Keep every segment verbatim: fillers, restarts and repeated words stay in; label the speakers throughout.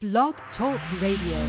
Speaker 1: Blog Talk Radio.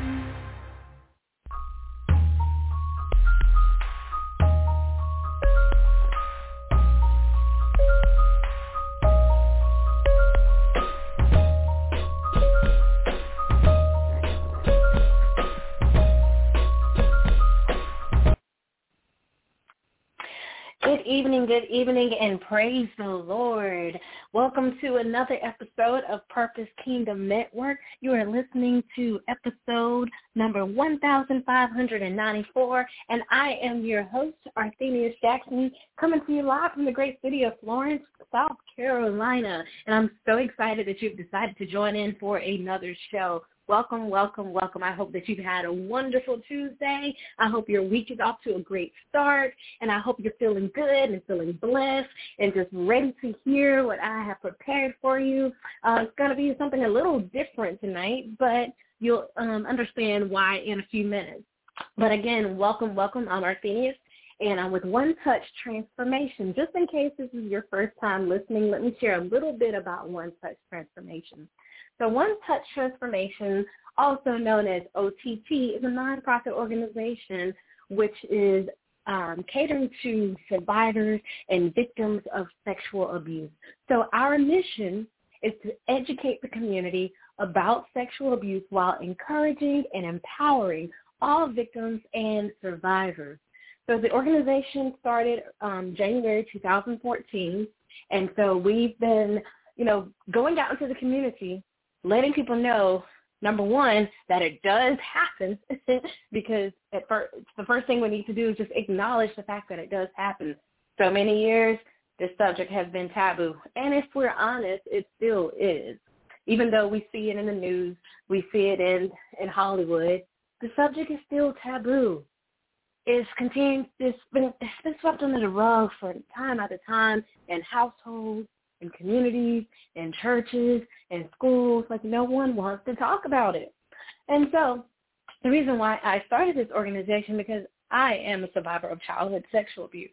Speaker 2: Good evening, good evening, and praise the Lord. Welcome to another episode of Purpose Kingdom Network. You are listening to episode number one thousand five hundred ninety-four, and I am your host, Arthenius Jackson, coming to you live from the great city of Florence, South Carolina. And I'm so excited that you've decided to join in for another show. Welcome, welcome, welcome. I hope that you've had a wonderful Tuesday. I hope your week is off to a great start, and I hope you're feeling good and feeling blessed and just ready to hear what I have prepared for you. Uh, it's going to be something a little different tonight, but you'll um, understand why in a few minutes. But again, welcome, welcome. I'm Arthenius, and I'm with One Touch Transformation. Just in case this is your first time listening, let me share a little bit about One Touch Transformation. So One Touch Transformation, also known as O T T, is a nonprofit organization which is um, catering to survivors and victims of sexual abuse. So our mission is to educate the community about sexual abuse while encouraging and empowering all victims and survivors. So the organization started um, January two thousand fourteen, and so we've been, you know, going out into the community, letting people know, number one, that it does happen, because at first, the first thing we need to do is just acknowledge the fact that it does happen. So many years, this subject has been taboo. And if we're honest, it still is. Even though we see it in the news, we see it in, in Hollywood, the subject is still taboo. It's continued, it's been, it's been swept under the rug for time after time in households, in communities, in churches, in schools. Like, no one wants to talk about it. And so the reason why I started this organization, because I am a survivor of childhood sexual abuse.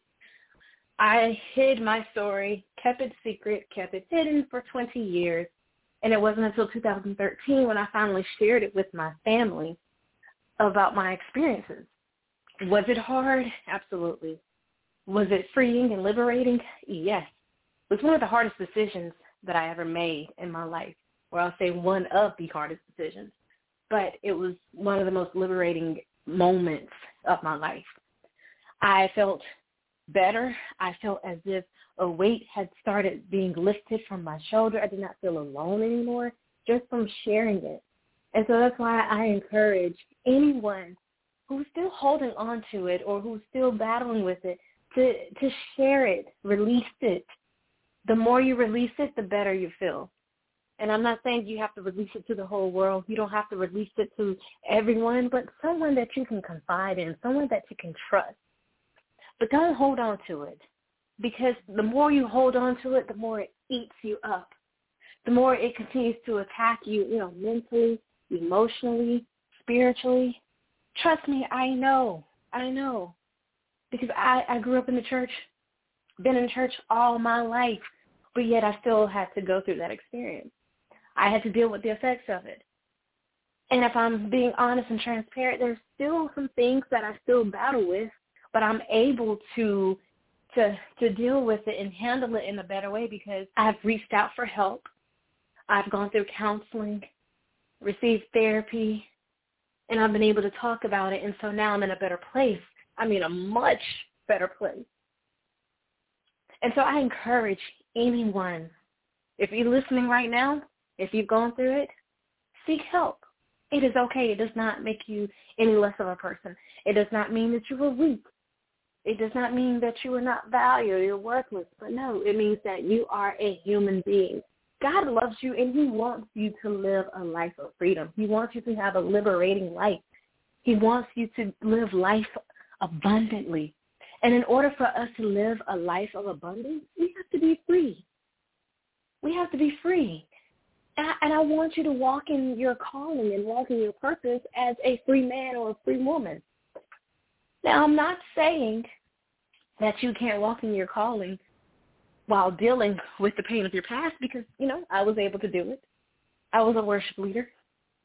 Speaker 2: I hid my story, kept it secret, kept it hidden for twenty years, and it wasn't until two thousand thirteen when I finally shared it with my family about my experiences. Was it hard? Absolutely. Was it freeing and liberating? Yes. It was one of the hardest decisions that I ever made in my life, or I'll say one of the hardest decisions, but it was one of the most liberating moments of my life. I felt better. I felt as if a weight had started being lifted from my shoulder. I did not feel alone anymore just from sharing it. And so that's why I encourage anyone who's still holding on to it or who's still battling with it to, to share it, release it. The more you release it, the better you feel. And I'm not saying you have to release it to the whole world. You don't have to release it to everyone, but someone that you can confide in, someone that you can trust. But don't hold on to it, because the more you hold on to it, the more it eats you up. The more it continues to attack you, you know, mentally, emotionally, spiritually. Trust me, I know. I know. Because I, I grew up in the church. Been in church all my life, but yet I still had to go through that experience. I had to deal with the effects of it. And if I'm being honest and transparent, there's still some things that I still battle with, but I'm able to to to deal with it and handle it in a better way because I've reached out for help. I've gone through counseling, received therapy, and I've been able to talk about it, and so now I'm in a better place. I mean, a much better place. And so I encourage anyone, if you're listening right now, if you've gone through it, seek help. It is okay. It does not make you any less of a person. It does not mean that you were weak. It does not mean that you are not valued, you're worthless. But no, it means that you are a human being. God loves you, and he wants you to live a life of freedom. He wants you to have a liberating life. He wants you to live life abundantly. And in order for us to live a life of abundance, we have to be free. We have to be free. And I, and I want you to walk in your calling and walk in your purpose as a free man or a free woman. Now, I'm not saying that you can't walk in your calling while dealing with the pain of your past because, you know, I was able to do it. I was a worship leader.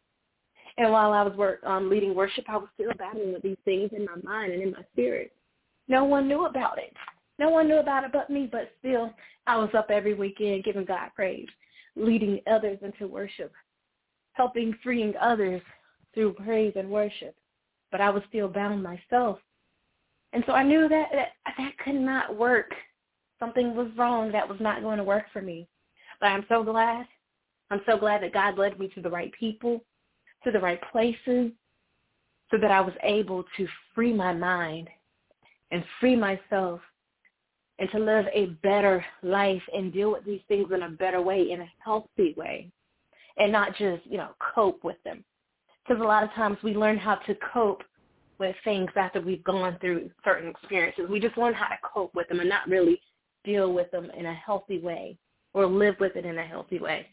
Speaker 2: And while I was work, um, leading worship, I was still battling with these things in my mind and in my spirit. No one knew about it. No one knew about it but me, but still I was up every weekend giving God praise, leading others into worship, helping freeing others through praise and worship. But I was still bound myself. And so I knew that, that that could not work. Something was wrong. That was not going to work for me. But I'm so glad. I'm so glad that God led me to the right people, to the right places, so that I was able to free my mind and free myself and to live a better life and deal with these things in a better way, in a healthy way, and not just, you know, cope with them. Because a lot of times we learn how to cope with things after we've gone through certain experiences. We just learn how to cope with them and not really deal with them in a healthy way or live with it in a healthy way.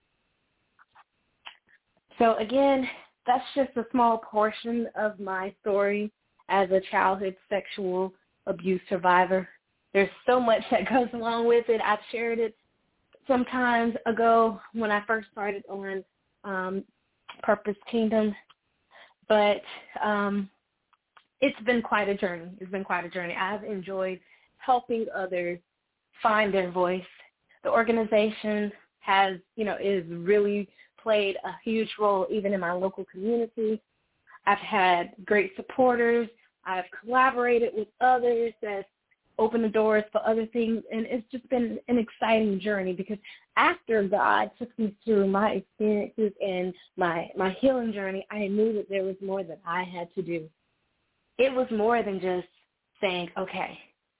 Speaker 2: So again, that's just a small portion of my story as a childhood sexual abuse survivor. There's so much that goes along with it. I've shared it some time ago when I first started on um, Purpose Kingdom, but um, it's been quite a journey. It's been quite a journey. I've enjoyed helping others find their voice. The organization has, you know, is really played a huge role even in my local community. I've had great supporters. I've collaborated with others that's opened the doors for other things, and it's just been an exciting journey because after God took me through my experiences and my, my healing journey, I knew that there was more that I had to do. It was more than just saying, okay,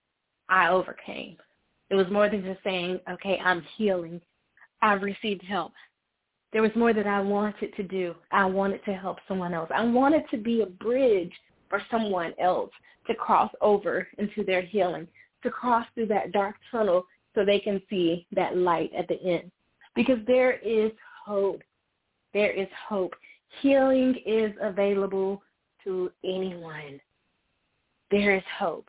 Speaker 2: I overcame. It was more than just saying, okay, I'm healing. I've received help. There was more that I wanted to do. I wanted to help someone else. I wanted to be a bridge for someone else to cross over into their healing, to cross through that dark tunnel so they can see that light at the end. Because there is hope. There is hope. Healing is available to anyone. There is hope.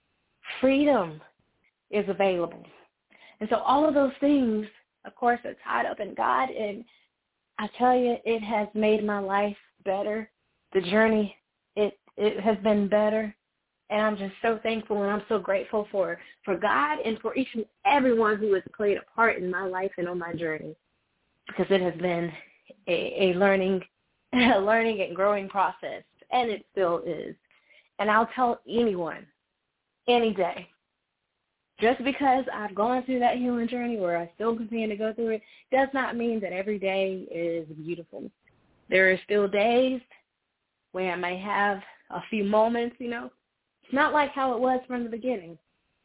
Speaker 2: Freedom is available. And so all of those things, of course, are tied up in God. And I tell you, it has made my life better. The journey, it, it has been better. And I'm just so thankful and I'm so grateful for, for God and for each and everyone who has played a part in my life and on my journey, because it has been a, a learning, a learning and growing process, and it still is. And I'll tell anyone, any day, just because I've gone through that healing journey or I still continue to go through it, does not mean that every day is beautiful. There are still days where I may have a few moments, you know. It's not like how it was from the beginning,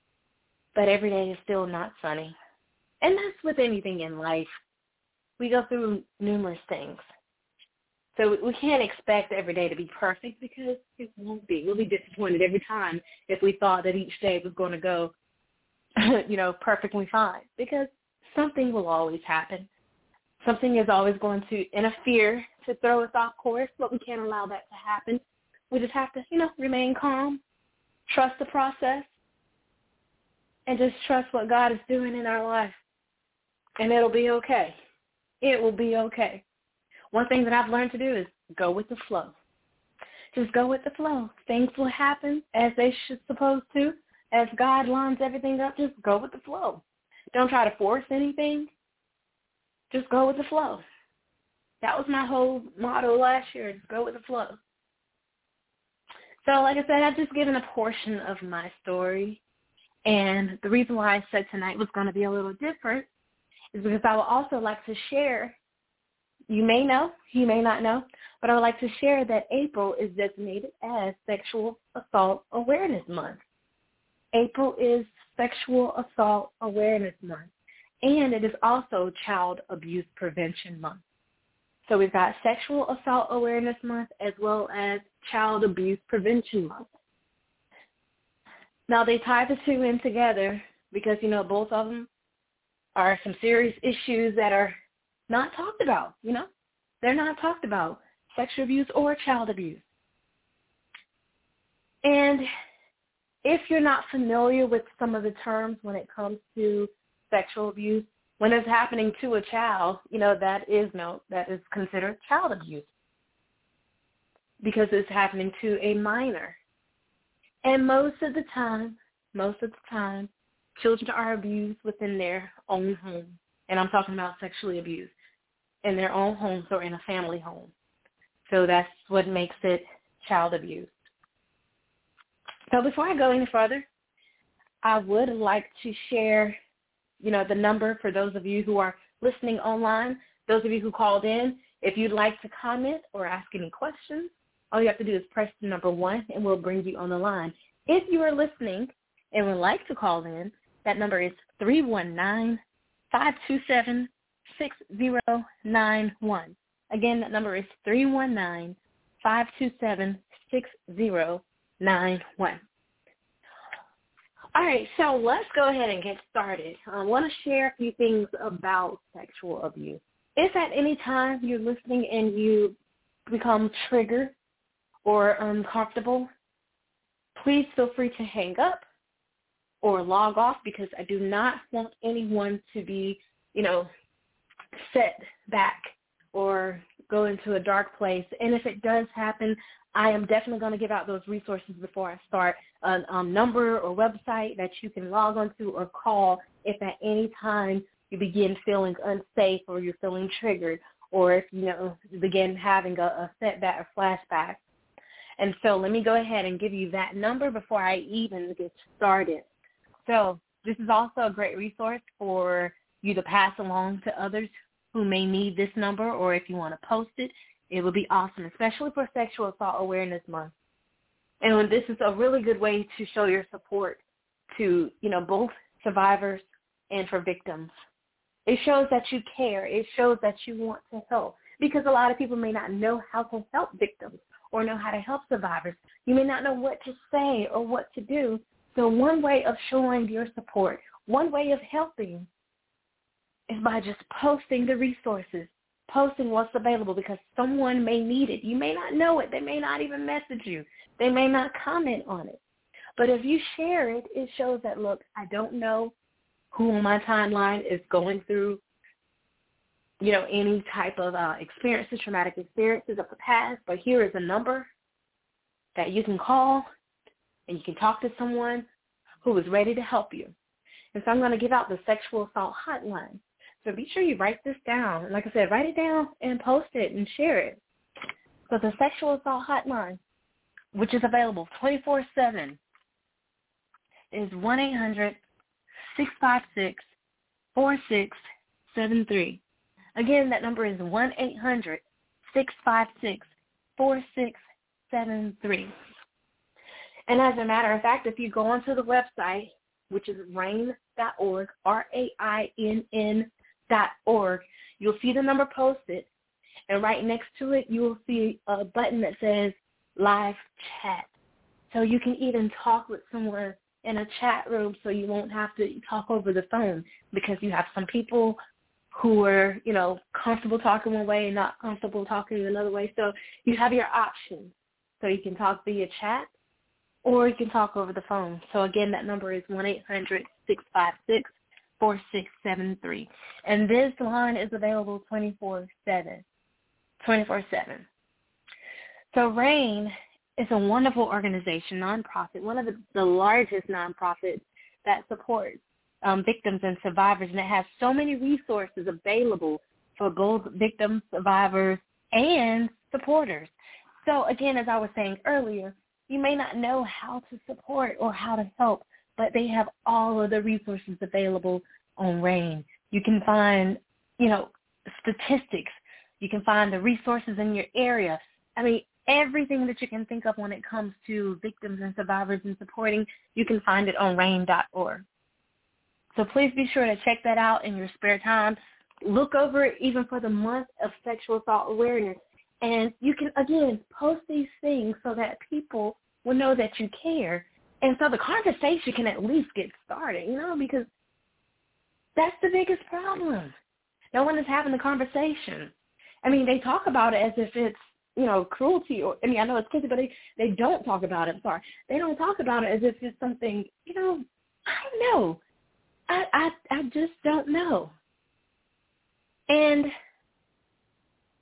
Speaker 2: but every day is still not sunny. And that's with anything in life. We go through numerous things. So we can't expect every day to be perfect because it won't be. We'll be disappointed every time if we thought that each day was going to go, you know, perfectly fine, because something will always happen. Something is always going to interfere to throw us off course, but we can't allow that to happen. We just have to, you know, remain calm, trust the process, and just trust what God is doing in our life, and it'll be okay. It will be okay. One thing that I've learned to do is go with the flow. Just go with the flow. Things will happen as they should supposed to. As God lines everything up, just go with the flow. Don't try to force anything. Just go with the flow. That was my whole motto last year, just go with the flow. So like I said, I've just given a portion of my story. And the reason why I said tonight was going to be a little different is because I would also like to share, you may know, you may not know, but I would like to share that April is designated as Sexual Assault Awareness Month. April is Sexual Assault Awareness Month, and it is also Child Abuse Prevention Month. So we've got Sexual Assault Awareness Month as well as Child Abuse Prevention Month. Now, they tie the two in together because, you know, both of them are some serious issues that are not talked about, you know. They're not talked about, sexual abuse or child abuse. And if you're not familiar with some of the terms when it comes to sexual abuse, when it's happening to a child, you know, that is no, that is considered child abuse. because it's happening to a minor. And most of the time, most of the time, children are abused within their own home. And I'm talking about sexually abused in their own homes or in a family home. So that's what makes it child abuse. So before I go any further, I would like to share, you know, the number for those of you who are listening online, those of you who called in. If you'd like to comment or ask any questions, all you have to do is press the number one, and we'll bring you on the line. If you are listening and would like to call in, that number is three one nine, five two seven, six zero nine one. Again, that number is three one nine, five two seven, six zero nine one. All right, so let's go ahead and get started. I want to share a few things about sexual abuse. If at any time you're listening and you become triggered or uncomfortable, please feel free to hang up or log off, because I do not want anyone to be, you know, set back or go into a dark place. And if it does happen, I am definitely going to give out those resources before I start, a um, number or website that you can log onto or call if at any time you begin feeling unsafe or you're feeling triggered, or if, you know, you begin having a, a setback or flashback. And so let me go ahead and give you that number before I even get started. So this is also a great resource for you to pass along to others who may need this number, or if you want to post it, it would be awesome, especially for Sexual Assault Awareness Month. And this is a really good way to show your support to, you know, both survivors and for victims. It shows that you care. It shows that you want to help, because a lot of people may not know how to help victims or know how to help survivors. You may not know what to say or what to do. So one way of showing your support, one way of helping, is by just posting the resources, posting what's available, because someone may need it. You may not know it. They may not even message you. They may not comment on it. But if you share it, it shows that, look, I don't know who on my timeline is going through, you know, any type of uh, experiences, traumatic experiences of the past, but here is a number that you can call, and you can talk to someone who is ready to help you. And so I'm going to give out the sexual assault hotline. So be sure you write this down. Like I said, write it down and post it and share it. So the sexual assault hotline, which is available twenty-four seven, is one eight hundred, six five six, four six seven three. Again, that number is one eight hundred, six five six, four six seven three. And as a matter of fact, if you go onto the website, which is rain dot org, R A I N N dot org, you'll see the number posted, and right next to it, you will see a button that says live chat. So you can even talk with someone in a chat room, so you won't have to talk over the phone, because you have some people who are, you know, comfortable talking one way and not comfortable talking another way. So you have your options. So you can talk via chat, or you can talk over the phone. So again, that number is one eight hundred, six five six, four six seven three. And this line is available twenty-four seven. twenty-four seven. So RAIN is a wonderful organization, nonprofit, one of the, the largest nonprofits that supports um, victims and survivors, and it has so many resources available for both victims, survivors, and supporters. So again, as I was saying earlier, you may not know how to support or how to help, but they have all of the resources available on RAIN. You can find, you know, statistics. You can find the resources in your area. I mean, everything that you can think of when it comes to victims and survivors and supporting, you can find it on rain dot org. So please be sure to check that out in your spare time. Look over it even for the month of sexual assault awareness. And you can, again, post these things so that people will know that you care. And so the conversation can at least get started, you know, because that's the biggest problem. No one is having the conversation. I mean, they talk about it as if it's, you know, cruelty, or, I mean, I know it's cruelty, but they, they don't talk about it. I'm sorry. They don't talk about it as if it's something, you know, I don't know. I, I, I just don't know. And I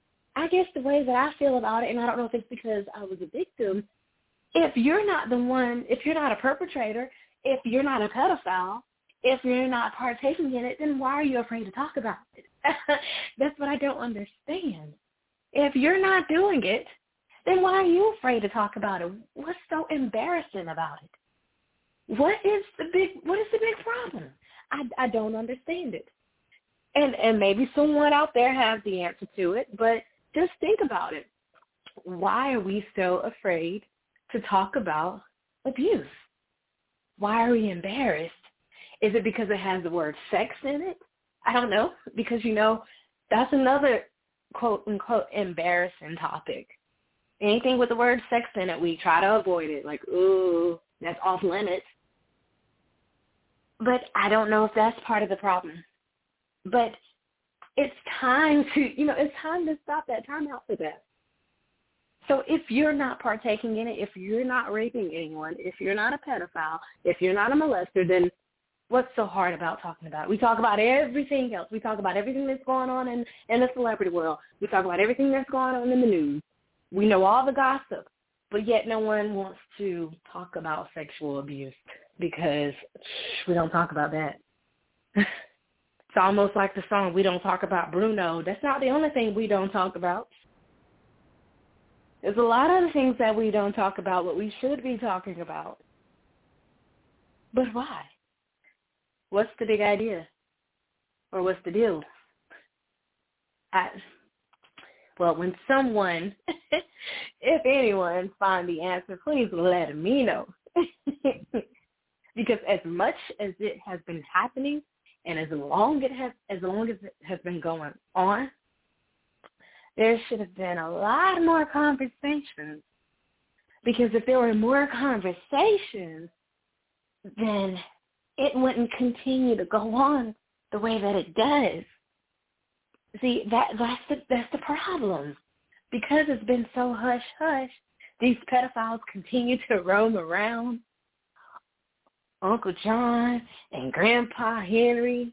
Speaker 2: I guess the way that I feel about it, and I don't know if it's because I was a victim, if you're not the one, if you're not a perpetrator, if you're not a pedophile, if you're not partaking in it, then why are you afraid to talk about it? That's what I don't understand. If you're not doing it, then why are you afraid to talk about it? What's so embarrassing about it? What is the big what is the big problem? I, I don't understand it. And and maybe someone out there has the answer to it, but just think about it. Why are we so afraid to talk about abuse? Why are we embarrassed? Is it because it has the word sex in it? I don't know, because, you know, that's another quote-unquote embarrassing topic. Anything with the word sex in it, we try to avoid it. Like, ooh, that's off limits. But I don't know if that's part of the problem. But it's time to, you know, it's time to stop that. Time out for that. So if you're not partaking in it, if you're not raping anyone, if you're not a pedophile, if you're not a molester, then what's so hard about talking about it? We talk about everything else. We talk about everything that's going on in, in the celebrity world. We talk about everything that's going on in the news. We know all the gossip, but yet no one wants to talk about sexual abuse because we don't talk about that. It's almost like the song, We Don't Talk About Bruno. That's not the only thing we don't talk about. There's a lot of other things that we don't talk about, what we should be talking about. But why? What's the big idea? Or what's the deal? I, well, when someone, if anyone, find the answer, please let me know. Because as much as it has been happening, and as long it has, as long as it has been going on, there should have been a lot more conversations. Because if there were more conversations, then it wouldn't continue to go on the way that it does. See, that that's the that's the problem. Because it's been so hush hush, these pedophiles continue to roam around. Uncle John and Grandpa Henry,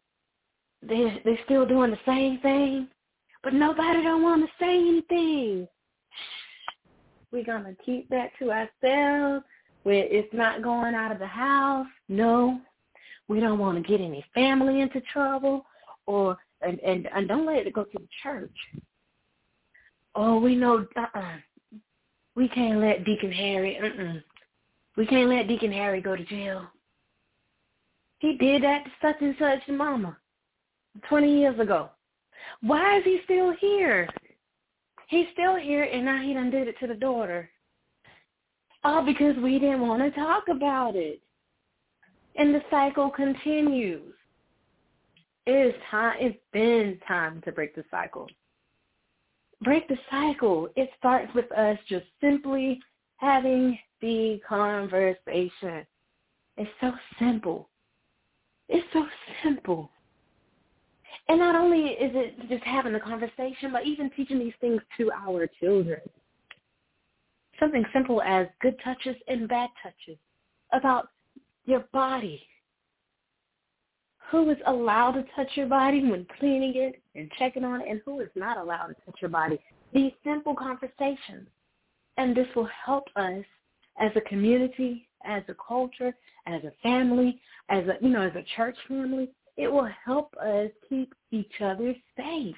Speaker 2: they they're still doing the same thing, but nobody don't want to say anything. We're gonna keep that to ourselves. Where it's not going out of the house. No, we don't want to get any family into trouble, or and, and, and don't let it go to the church. Oh, we know, uh-uh. We can't let Deacon Harry, uh-uh. We can't let Deacon Harry go to jail. He did that to such and such mama twenty years ago. Why is he still here? He's still here, and now he done did it to the daughter. All because we didn't want to talk about it. And the cycle continues. It is time, it's been time to break the cycle. Break the cycle. It starts with us just simply having the conversation. It's so simple. It's so simple. And not only is it just having the conversation, but even teaching these things to our children. Something simple as good touches and bad touches about your body. Who is allowed to touch your body when cleaning it and checking on it, and who is not allowed to touch your body. These simple conversations. And this will help us as a community, as a culture, as a family, as a, you know, as a church family. It will help us keep each other safe.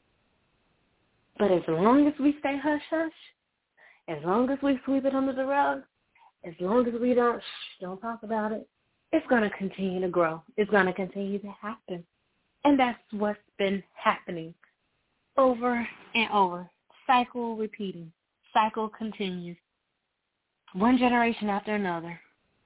Speaker 2: But as long as we stay hush-hush, as long as we sweep it under the rug, as long as we don't shh, don't talk about it, it's going to continue to grow. It's going to continue to happen. And that's what's been happening over and over. Cycle repeating. Cycle continues. One generation after another.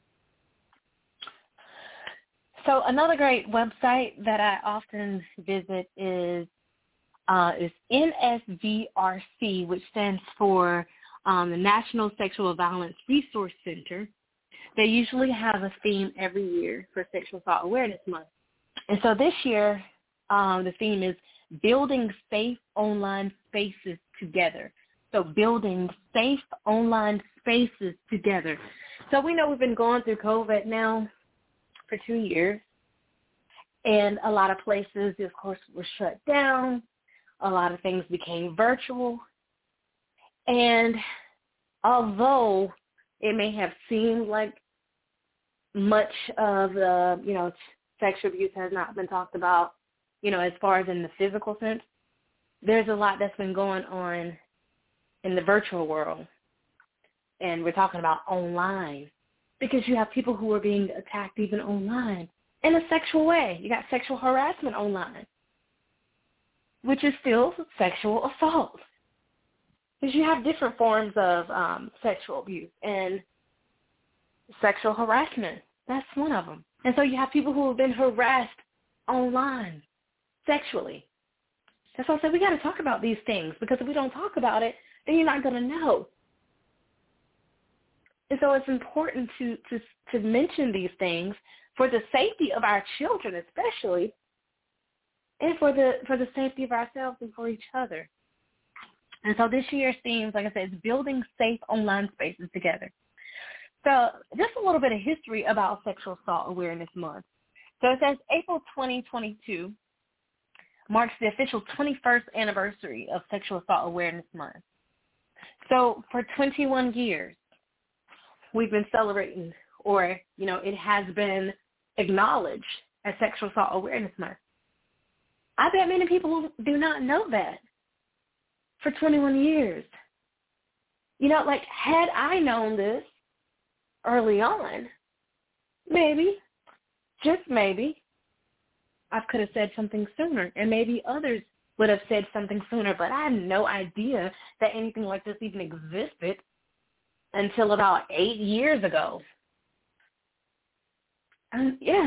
Speaker 2: So another great website that I often visit is uh, is N S V R C, which stands for Um, the National Sexual Violence Resource Center. They usually have a theme every year for Sexual Assault Awareness Month. And so this year, um, the theme is Building Safe Online Spaces Together. So building safe online spaces together. So we know we've been going through COVID now for two years. And a lot of places, of course, were shut down. A lot of things became virtual. And although it may have seemed like much of the, you know, sexual abuse has not been talked about, you know, as far as in the physical sense, there's a lot that's been going on in the virtual world. And we're talking about online, because you have people who are being attacked even online in a sexual way. You got sexual harassment online, which is still sexual assault. Because you have different forms of um, sexual abuse, and sexual harassment, that's one of them. And so you have people who have been harassed online sexually. That's why I said we got to talk about these things, because if we don't talk about it, then you're not going to know. And so it's important to, to, to mention these things for the safety of our children especially, and for the for the safety of ourselves and for each other. And so this year's theme, like I said, is building safe online spaces together. So just a little bit of history about Sexual Assault Awareness Month. So it says April twenty twenty-two marks the official twenty-first anniversary of Sexual Assault Awareness Month. So for twenty-one years, we've been celebrating, or, you know, it has been acknowledged as Sexual Assault Awareness Month. I bet many people do not know that for twenty-one years. You know, like, had I known this early on, maybe, just maybe, I could have said something sooner, and maybe others would have said something sooner, but I had no idea that anything like this even existed until about eight years ago. Um, yeah.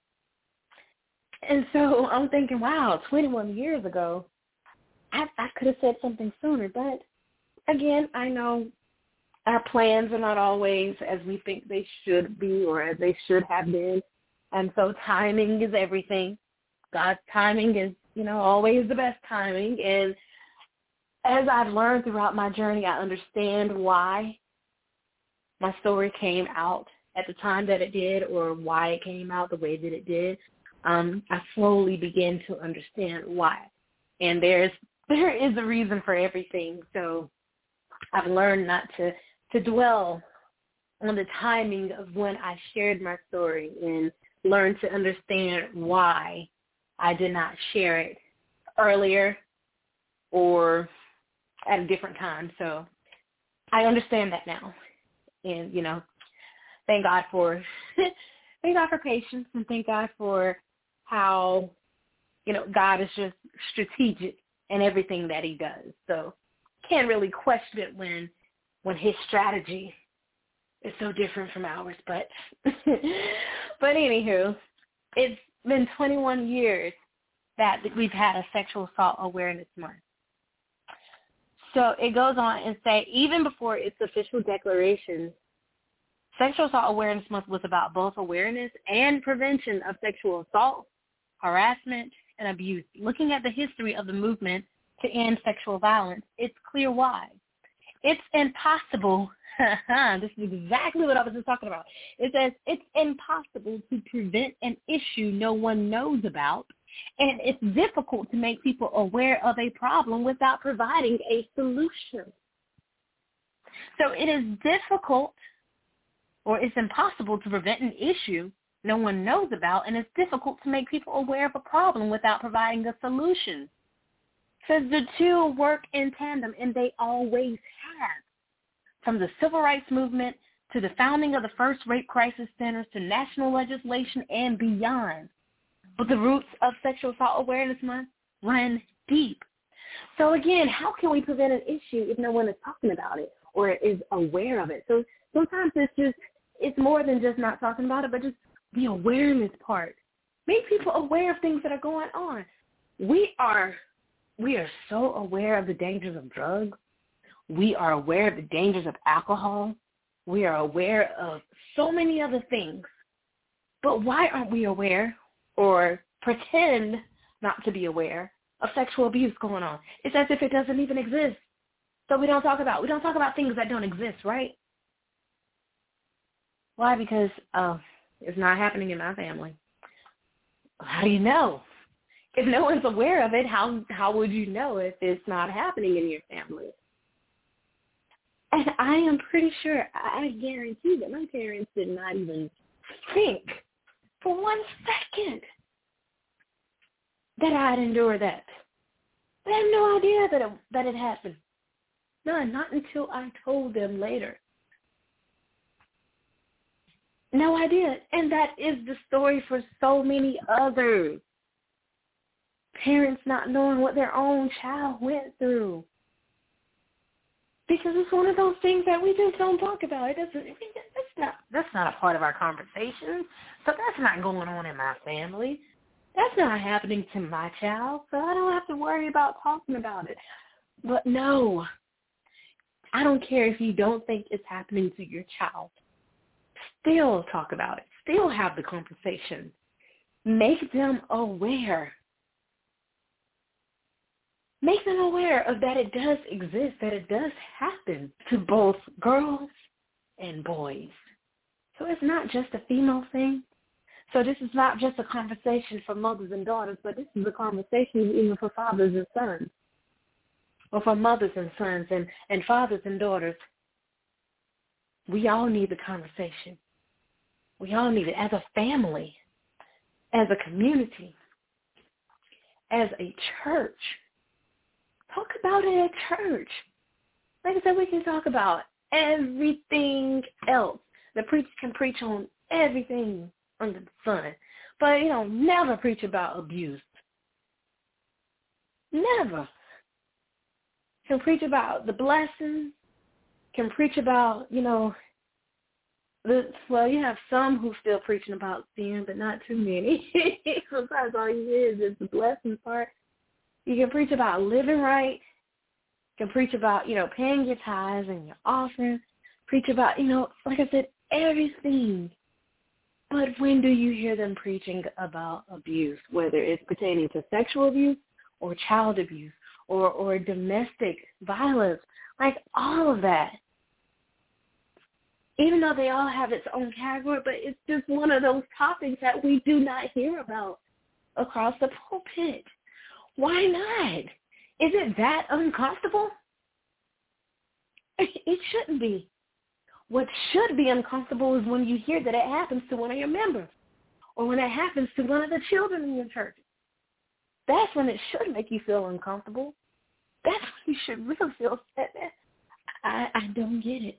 Speaker 2: And so I'm thinking, wow, twenty-one years ago, I, I could have said something sooner. But, again, I know our plans are not always as we think they should be or as they should have been. And so timing is everything. God's timing is, you know, always the best timing. And as I've learned throughout my journey, I understand why my story came out at the time that it did, or why it came out the way that it did. Um, I slowly began to understand why. And there's there is a reason for everything. So I've learned not to, to dwell on the timing of when I shared my story, and learned to understand why I did not share it earlier or at a different time. So I understand that now. And, you know, thank God for thank God for patience, and thank God for how, you know, God is just strategic in everything that he does. So can't really question it when when his strategy is so different from ours. But but anywho, it's been twenty-one years that we've had a Sexual Assault Awareness Month. So it goes on and say, even before its official declaration, Sexual Assault Awareness Month was about both awareness and prevention of sexual assault, harassment, and abuse. Looking at the history of the movement to end sexual violence, it's clear why. It's impossible. This is exactly what I was just talking about. It says it's impossible to prevent an issue no one knows about, and it's difficult to make people aware of a problem without providing a solution. So it is difficult, or it's impossible to prevent an issue no one knows about, and it's difficult to make people aware of a problem without providing a solution. Says the two work in tandem, and they always have. From the civil rights movement to the founding of the first rape crisis centers to national legislation and beyond. But the roots of Sexual Assault Awareness Month run deep. So again, how can we prevent an issue if no one is talking about it or is aware of it? So sometimes it's just, it's more than just not talking about it, but just the awareness part. Make people aware of things that are going on. We are, we are so aware of the dangers of drugs. We are aware of the dangers of alcohol. We are aware of so many other things. But why aren't we aware or pretend not to be aware of sexual abuse going on? It's as if it doesn't even exist. So we don't talk about, we don't talk about things that don't exist, right? Why? Because uh, it's not happening in my family. How do you know? If no one's aware of it, how how would you know if it's not happening in your family? And I am pretty sure, I guarantee that my parents did not even think for one second that I'd endure that. They had no idea that it, that it happened. None, not until I told them later. No idea. And that is the story for so many others. Parents not knowing what their own child went through. Because it's one of those things that we just don't talk about. It doesn't. That's not. That's not a part of our conversation. So that's not going on in my family. That's not happening to my child. So I don't have to worry about talking about it. But no, I don't care if you don't think it's happening to your child. Still talk about it. Still have the conversation. Make them aware. Make them aware of that it does exist, that it does happen to both girls and boys. So it's not just a female thing. So this is not just a conversation for mothers and daughters, but this is a conversation even for fathers and sons, or for mothers and sons and, and fathers and daughters. We all need the conversation. We all need it as a family, as a community, as a church. Talk about it at church. Like I said, we can talk about everything else. The preacher can preach on everything under the sun, but, you know, never preach about abuse. Never. Can preach about the blessings. Can preach about, you know, the, well, you have some who still preaching about sin, but not too many. Sometimes all you hear is just the blessing part. You can preach about living right. You can preach about, you know, paying your tithes and your offerings. Preach about, you know, like I said, everything. But when do you hear them preaching about abuse, whether it's pertaining to sexual abuse or child abuse or, or domestic violence, like all of that? Even though they all have its own category, but it's just one of those topics that we do not hear about across the pulpit. Why not? Is it that uncomfortable? It shouldn't be. What should be uncomfortable is when you hear that it happens to one of your members or when it happens to one of the children in your church. That's when it should make you feel uncomfortable. That's when you should really feel sad. I, I don't get it.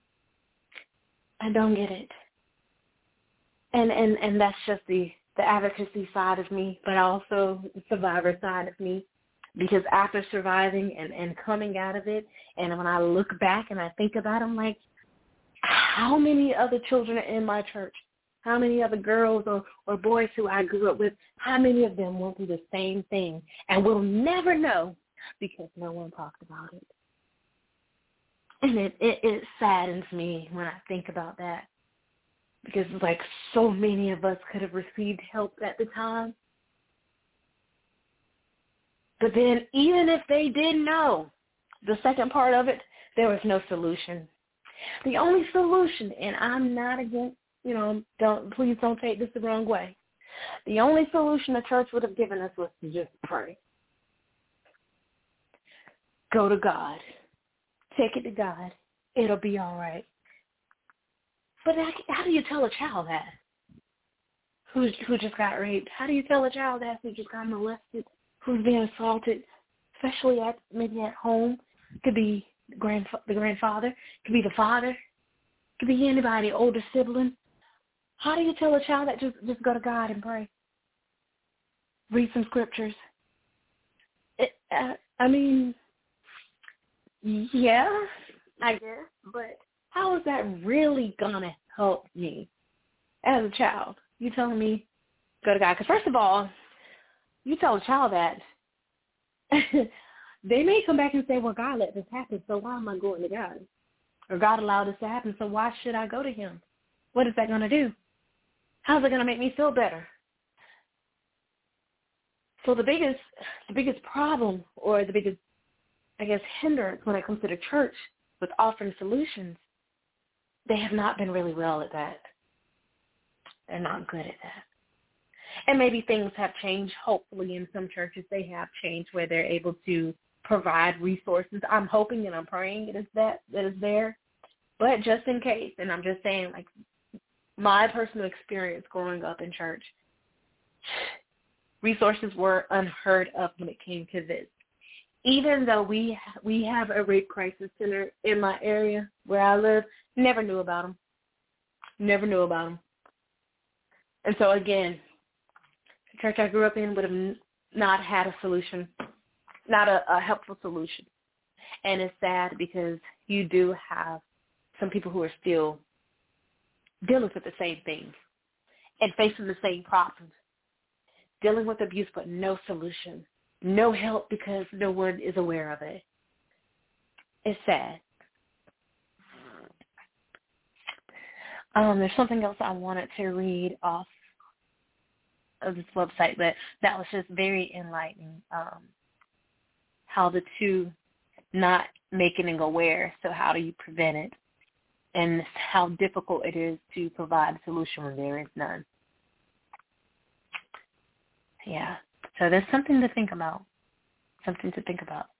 Speaker 2: I don't get it. And, and, and that's just the, the advocacy side of me, but also the survivor side of me. Because after surviving and, and coming out of it, and when I look back and I think about it, I'm like, how many other children are in my church? How many other girls or, or boys who I grew up with, how many of them went through the same thing and will never know because no one talked about it? And it, it, it saddens me when I think about that because it's like so many of us could have received help at the time. But then even if they did know, the second part of it, there was no solution. The only solution, and I'm not against, you know, don't please don't take this the wrong way. The only solution the church would have given us was to just pray. Go to God. Take it to God. It'll be all right. But how do you tell a child that? Who, who just got raped? How do you tell a child that who just got molested? Who's being assaulted, especially at maybe at home? Could be grand, the grandfather. Could be the father. Could be anybody, older sibling. How do you tell a child that just, just go to God and pray? Read some scriptures. It, uh, I mean, yeah, I guess. But how is that really going to help me as a child? You telling me go to God? Because first of all, you tell a child that, they may come back and say, well, God let this happen, so why am I going to God? Or God allowed this to happen, so why should I go to him? What is that going to do? How's it going to make me feel better? So the biggest, the biggest problem or the biggest, I guess, hindrance when it comes to the church with offering solutions, they have not been really well at that. They're not good at that. And maybe things have changed. Hopefully in some churches they have changed where they're able to provide resources. I'm hoping and I'm praying it is that that is there. But just in case, and I'm just saying, like, my personal experience growing up in church, resources were unheard of when it came to this. Even though we we have a rape crisis center in my area where I live, never knew about them. Never knew about them. And so, again, the church I grew up in would have not had a solution, not a, a helpful solution. And it's sad because you do have some people who are still dealing with the same things and facing the same problems, dealing with abuse but no solution, no help because no one is aware of it. It's sad. Um, there's something else I wanted to read off of this website, but that was just very enlightening, um, how the two not making it aware, so how do you prevent it, and how difficult it is to provide a solution when there is none. Yeah, so there's something to think about, something to think about.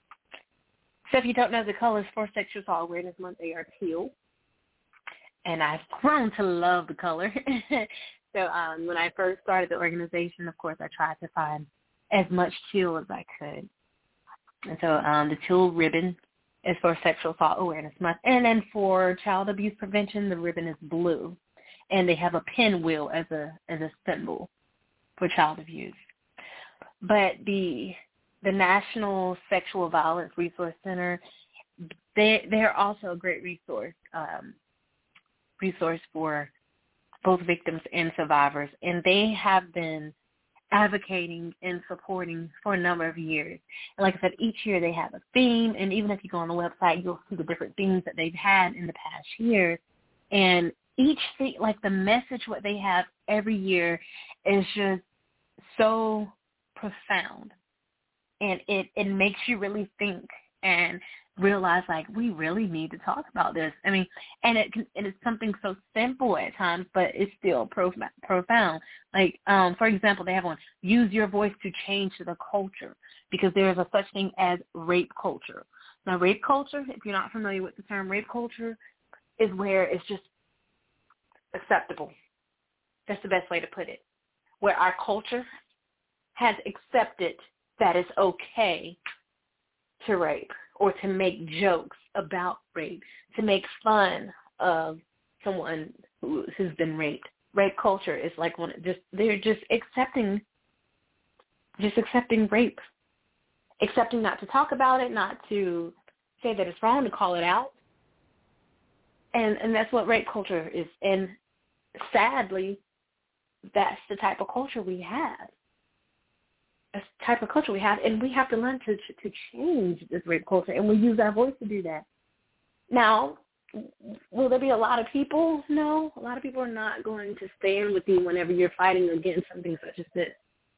Speaker 2: So if you don't know the colors for Sexual Assault Awareness Month, they are teal. And I've grown to love the color. so um, when I first started the organization, of course, I tried to find as much teal as I could. And so um, the teal ribbon is for Sexual Assault Awareness Month. And then for child abuse prevention, the ribbon is blue. And they have a pinwheel as a as a symbol for child abuse. But the the National Sexual Violence Resource Center, they they're also a great resource. Um, resource for both victims and survivors, and they have been advocating and supporting for a number of years. And like I said, each year they have a theme, and even if you go on the website, you'll see the different themes that they've had in the past years. And each thing, like the message, what they have every year is just so profound, and it, it makes you really think and realize, like, we really need to talk about this. I mean, and it can, and it's something so simple at times, but it's still prof- profound. Like, um, for example, they have one, use your voice to change the culture, because there is a such thing as rape culture. Now, rape culture, if you're not familiar with the term rape culture, is where it's just acceptable. That's the best way to put it. Where our culture has accepted that it's okay to rape, or to make jokes about rape, to make fun of someone who, who's been raped. Rape culture is like one, just they're just accepting, just accepting rape, accepting not to talk about it, not to say that it's wrong, to call it out, and and that's what rape culture is. And sadly, that's the type of culture we have. A type of culture we have, and we have to learn to to change this rape culture, and we use our voice to do that. Now, will there be a lot of people? No, a lot of people are not going to stand with you whenever you're fighting against something such as this.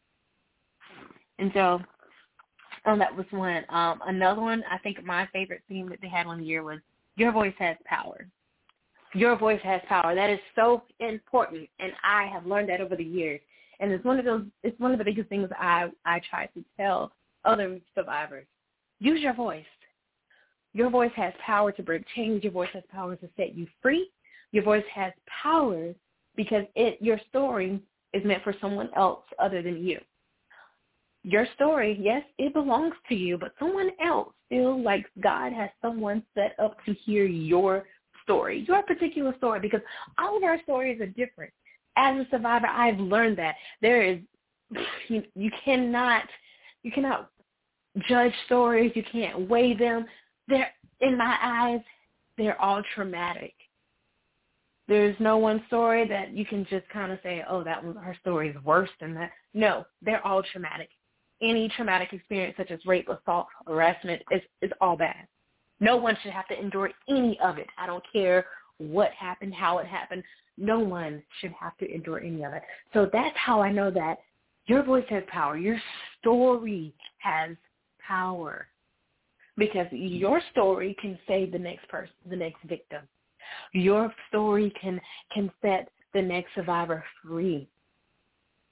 Speaker 2: And so, um, that was one. Um, another one, I think my favorite theme that they had one year was, your voice has power. Your voice has power. That is so important, and I have learned that over the years. And it's one of those. It's one of the biggest things I, I try to tell other survivors. Use your voice. Your voice has power to bring change. Your voice has power to set you free. Your voice has power because it your story is meant for someone else other than you. Your story, yes, it belongs to you, but someone else still, like, God has someone set up to hear your story, your particular story, because all of our stories are different. As a survivor, I've learned that there is, you, you cannot, you cannot judge stories. You can't weigh them. They're, in my eyes, they're all traumatic. There's no one story that you can just kind of say, oh, that one, her story is worse than that. No, they're all traumatic. Any traumatic experience such as rape, assault, harassment is, is all bad. No one should have to endure any of it. I don't care what happened, how it happened. No one should have to endure any of it. So that's how I know that your voice has power. Your story has power, because your story can save the next person, the next victim. Your story can can set the next survivor free.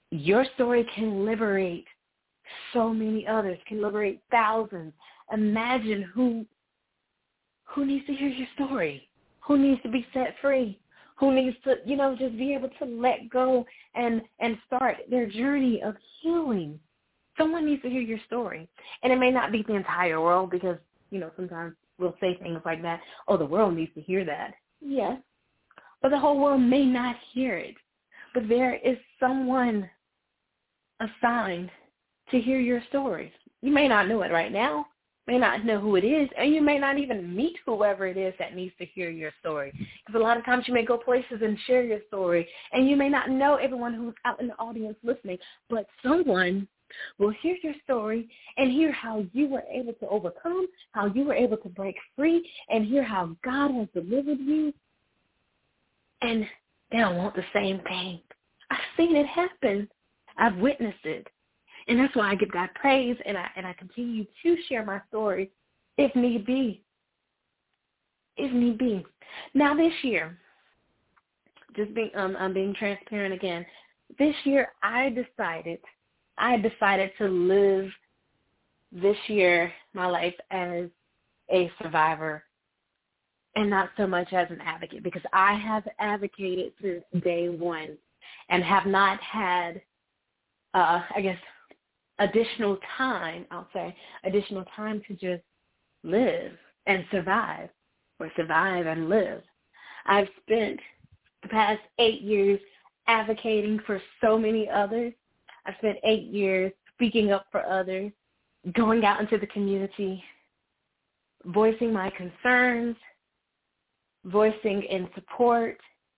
Speaker 2: your story can liberate so many others, can liberate thousands. Imagine who who needs to hear your story, who needs to be set free, who needs to, you know, just be able to let go and, and start their journey of healing. Someone needs to hear your story. And it may not be the entire world because, you know, sometimes we'll say things like that, oh, the world needs to hear that. Yes, but the whole world may not hear it. But there is someone assigned to hear your stories. You may not know it right now, may not know who it is, and you may not even meet whoever it is that needs to hear your story. Because a lot of times you may go places and share your story, and you may not know everyone who's out in the audience listening, but someone will hear your story and hear how you were able to overcome, how you were able to break free, and hear how God has delivered you, and they'll want the same thing. I've seen it happen. I've witnessed it. And that's why I give God praise, and I and I continue to share my story if need be. If need be. Now this year, just being um I'm being transparent again. This year I decided I decided to live this year my life as a survivor and not so much as an advocate, because I have advocated since day one and have not had uh I guess additional time, I'll say, additional time to just live and survive, or survive and live. I've spent the past eight years advocating for so many others. I've spent eight years speaking up for others, going out into the community, voicing my concerns, voicing in support.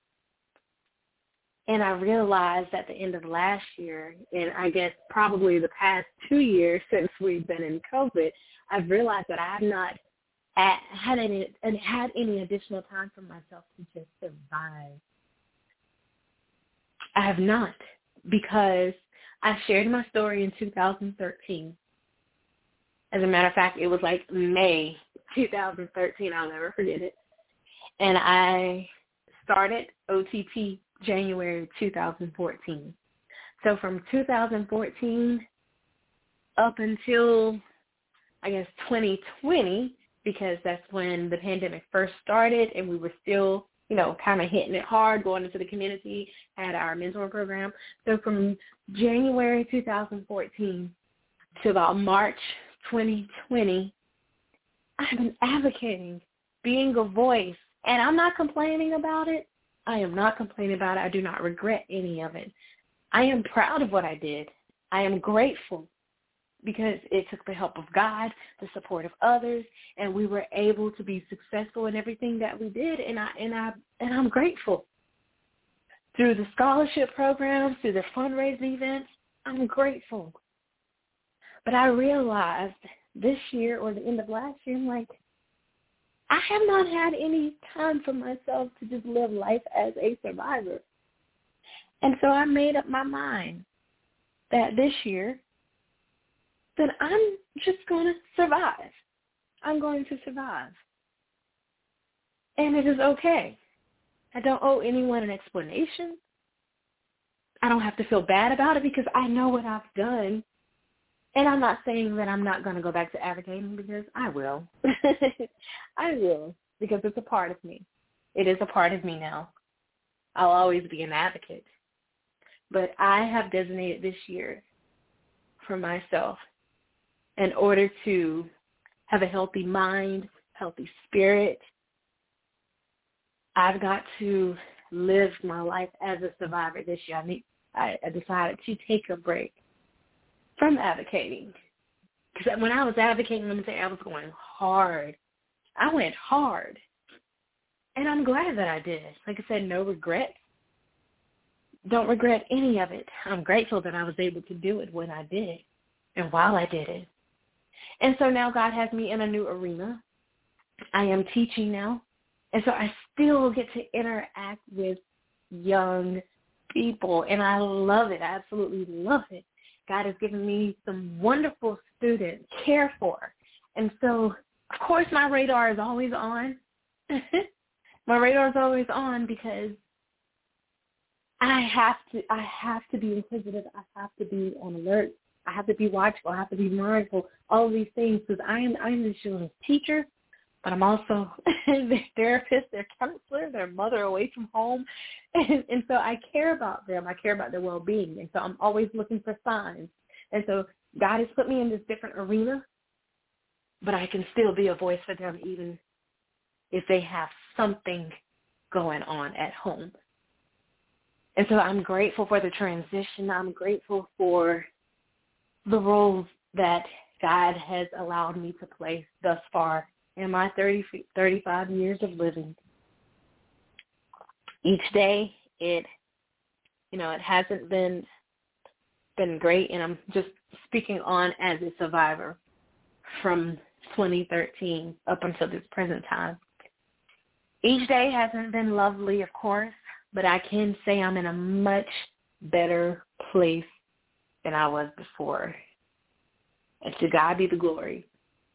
Speaker 2: And I realized at the end of last year, and I guess probably the past two years since we've been in COVID, I've realized that I have not had any had any additional time for myself to just survive. I have not, because I shared my story in two thousand thirteen. As a matter of fact, it was like May two thousand thirteen. I'll never forget it. And I started O T P January two thousand fourteen. So from two thousand fourteen up until, I guess, twenty twenty, because that's when the pandemic first started and we were still, you know, kind of hitting it hard, going into the community, had our mentor program. So from January two thousand fourteen to about March twenty twenty, I've been advocating, being a voice, and I'm not complaining about it. I am not complaining about it. I do not regret any of it. I am proud of what I did. I am grateful because it took the help of God, the support of others, and we were able to be successful in everything that we did. And I and I and I'm grateful. Through the scholarship programs, through the fundraising events, I'm grateful. But I realized this year or the end of last year, I'm like, I have not had any time for myself to just live life as a survivor. And so I made up my mind that this year, that I'm just going to survive. I'm going to survive. And it is okay. I don't owe anyone an explanation. I don't have to feel bad about it because I know what I've done. And I'm not saying that I'm not going to go back to advocating, because I will. I will, because it's a part of me. It is a part of me now. I'll always be an advocate. But I have designated this year for myself in order to have a healthy mind, healthy spirit. I've got to live my life as a survivor this year. I, need, I, I decided to take a break from advocating. Because when I was advocating, let me say, I was going hard. I went hard. And I'm glad that I did. Like I said, no regrets. Don't regret any of it. I'm grateful that I was able to do it when I did and while I did it. And so now God has me in a new arena. I am teaching now. And so I still get to interact with young people. And I love it. I absolutely love it. God has given me some wonderful students to care for. And so, of course, my radar is always on. My radar is always on because I have to I have to be inquisitive. I have to be on alert. I have to be watchful. I have to be mindful. All of these things, because I am I'm the children's teacher, but I'm also their therapist, their counselor, their mother away from home, and, and so I care about them. I care about their well-being, and so I'm always looking for signs. And so God has put me in this different arena, but I can still be a voice for them, even if they have something going on at home. And so I'm grateful for the transition. I'm grateful for the roles that God has allowed me to play thus far in my thirty, thirty-five years of living. Each day, it, you know, it hasn't been been great, and I'm just speaking on as a survivor from twenty thirteen up until this present time. Each day hasn't been lovely, of course, but I can say I'm in a much better place than I was before. And to God be the glory.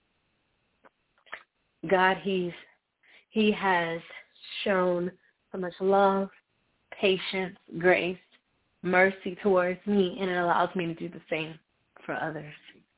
Speaker 2: God, he's, he has shown so much love, patience, grace, mercy towards me, and it allows me to do the same for others.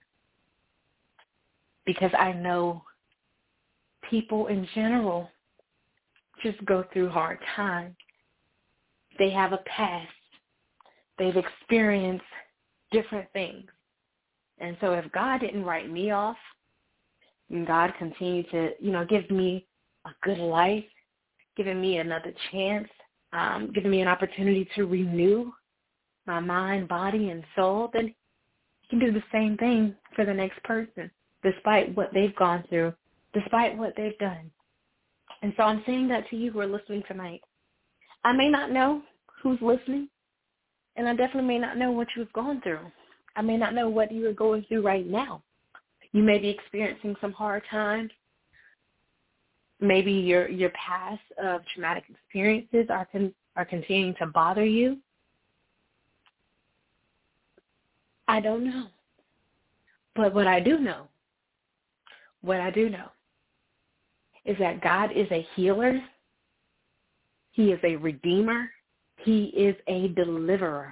Speaker 2: Because I know people in general just go through hard times. They have a past. They've experienced different things. And so if God didn't write me off, and God continued to, you know, give me a good life, giving me another chance, um, giving me an opportunity to renew my mind, body, and soul, then he can do the same thing for the next person, despite what they've gone through, despite what they've done. And so I'm saying that to you who are listening tonight. I may not know who's listening, and I definitely may not know what you've gone through. I may not know what you are going through right now. You may be experiencing some hard times. Maybe your your past of traumatic experiences are con- are continuing to bother you. I don't know. But what I do know, what I do know is that God is a healer. He is a redeemer. He is a deliverer.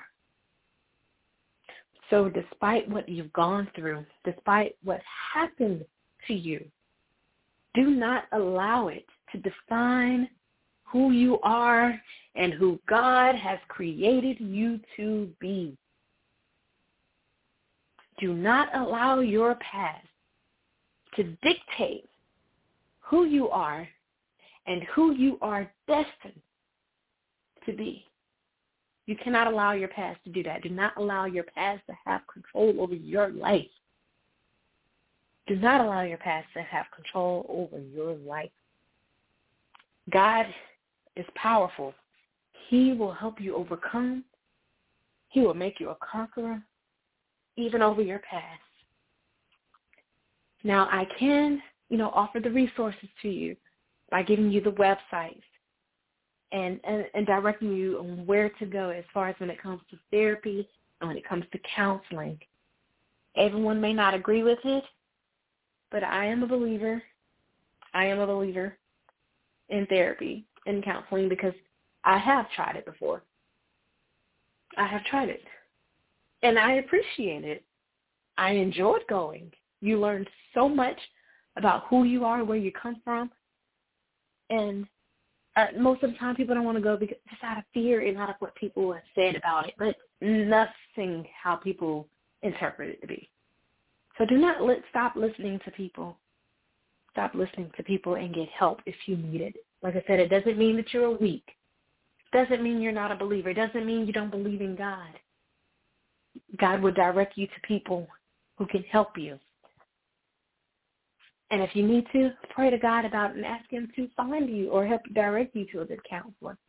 Speaker 2: So despite what you've gone through, despite what happened to you, do not allow it to define who you are and who God has created you to be. Do not allow your past to dictate who you are and who you are destined to be. You cannot allow your past to do that. Do not allow your past to have control over your life. Do not allow your past to have control over your life. God is powerful. He will help you overcome. He will make you a conqueror, even over your past. Now, I can, you know, offer the resources to you by giving you the websites and, and, and directing you on where to go as far as when it comes to therapy and when it comes to counseling. Everyone may not agree with it, but I am a believer. I am a believer in therapy and counseling because I have tried it before. I have tried it. And I appreciate it. I enjoyed going. You learn so much about who you are, where you come from. And uh, most of the time people don't want to go because just out of fear and out of what people have said about it, but nothing how people interpret it to be. So do not let, stop listening to people. Stop listening to people and get help if you need it. Like I said, it doesn't mean that you're weak. It doesn't mean you're not a believer. It doesn't mean you don't believe in God. God will direct you to people who can help you. And if you need to, pray to God about it and ask him to find you or help direct you to a good counselor.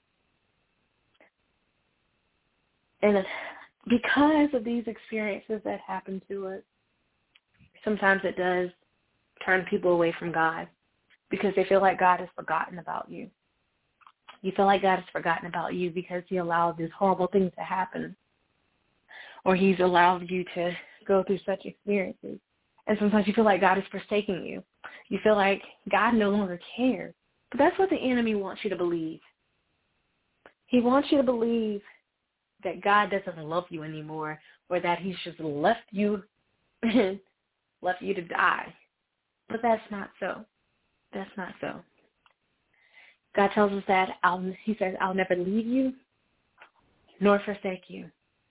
Speaker 2: And because of these experiences that happen to us, sometimes it does turn people away from God because they feel like God has forgotten about you. You feel like God has forgotten about you because he allowed these horrible things to happen, or he's allowed you to go through such experiences. And sometimes you feel like God is forsaking you. You feel like God no longer cares. But that's what the enemy wants you to believe. He wants you to believe that God doesn't love you anymore, or that he's just left you left you to die. But that's not so. That's not so. God tells us that I'll, he says, I'll never leave you nor forsake you.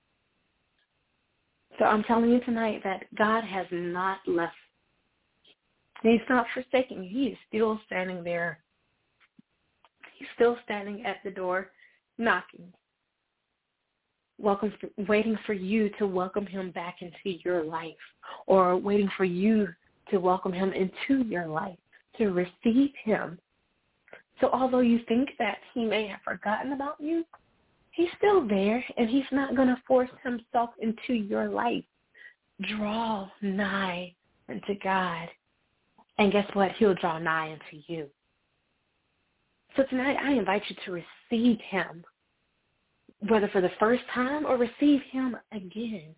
Speaker 2: So I'm telling you tonight that God has not left. He's not forsaking you. He is still standing there. He's still standing at the door, knocking, welcome, waiting for you to welcome him back into your life, or waiting for you to welcome him into your life, to receive him. So although you think that he may have forgotten about you, he's still there, and he's not going to force himself into your life. Draw nigh unto God, and guess what? He'll draw nigh unto you. So tonight I invite you to receive him, whether for the first time or receive him again.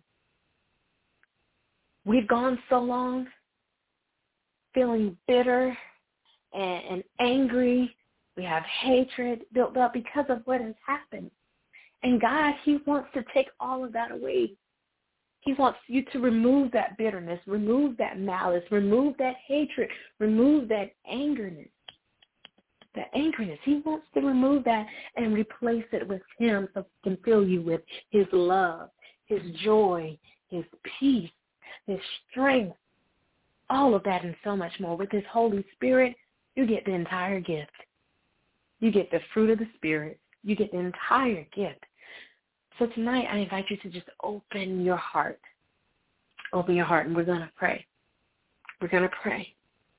Speaker 2: We've gone so long feeling bitter and, and angry. We have hatred built up because of what has happened. And God, he wants to take all of that away. He wants you to remove that bitterness, remove that malice, remove that hatred, remove that angerness. That angerness. He wants to remove that and replace it with him, so he can fill you with his love, his joy, his peace, his strength, all of that and so much more. With his Holy Spirit, you get the entire gift. You get the fruit of the Spirit. You get the entire gift. So tonight, I invite you to just open your heart. Open your heart, and we're going to pray. We're going to pray.